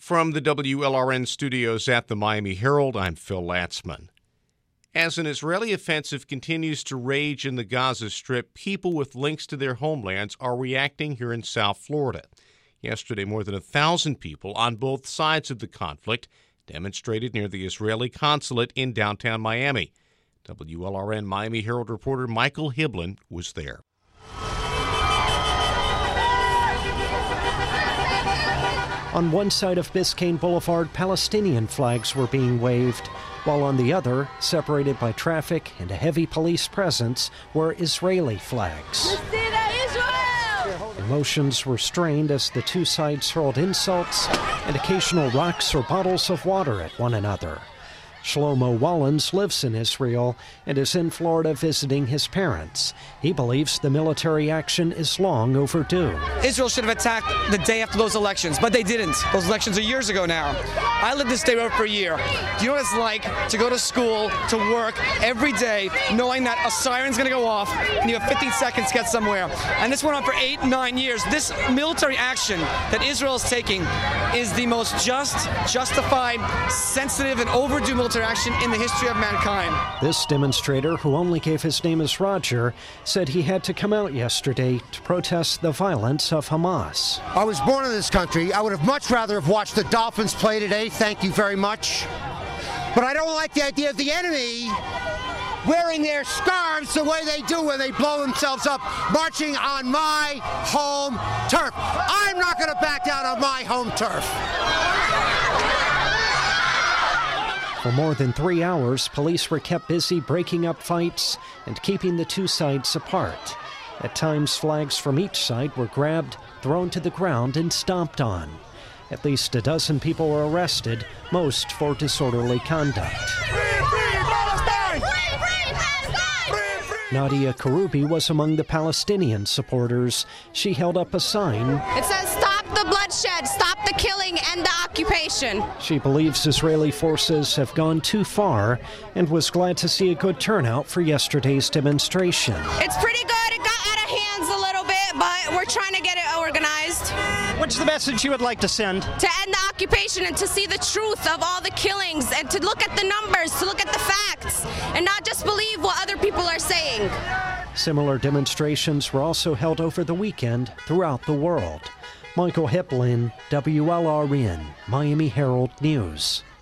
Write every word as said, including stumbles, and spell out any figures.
From the W L R N studios at the Miami Herald, I'm Phil Latzman. As an Israeli offensive continues to rage in the Gaza Strip, people with links to their homelands are reacting here in South Florida. Yesterday, more than a thousand people on both sides of the conflict demonstrated near the Israeli consulate in downtown Miami. W L R N Miami Herald reporter Michael Hiblin was there. On one side of Biscayne Boulevard, Palestinian flags were being waved, while on the other, separated by traffic and a heavy police presence, were Israeli flags. Emotions were strained as the two sides hurled insults and occasional rocks or bottles of water at one another. Shlomo Wallens lives in Israel and is in Florida visiting his parents. He believes the military action is long overdue. Israel should have attacked the day after those elections, but they didn't. Those elections are years ago now. I lived in State Road for a year. Do you know what it's like to go to school, to work every day, knowing that a siren's going to go off and you have fifteen seconds to get somewhere? And this went on for eight, nine years. This military action that Israel is taking is the most just, justified, sensitive, and overdue military action in the history of mankind. This demonstrator, who only gave his name as Roger, said he had to come out yesterday to protest the violence of Hamas. I was born in this country. I would have much rather have watched the Dolphins play today. Thank you very much. But I don't like the idea of the enemy wearing their scarves the way they do when they blow themselves up, marching on my home turf. I'm not going to back down on my home turf. For more than three hours, police were kept busy breaking up fights and keeping the two sides apart. At times, flags from each side were grabbed, thrown to the ground, and stomped on. At least a dozen people were arrested, most for disorderly conduct. Nadia Karoubi was among the Palestinian supporters. She held up a sign. It says, "Stop the bloodshed, stop the killing, end the occupation." She believes Israeli forces have gone too far and was glad to see a good turnout for yesterday's demonstration. It's pretty good. It got out of hands a little bit, but we're trying to get it organized. What's the message you would like to send? To end the occupation and to see the truth of all the killings and to look at the numbers, to look at the facts, and not just believe what other people are saying. Similar demonstrations were also held over the weekend throughout the world. Michael Hiblin, W L R N, Miami Herald News.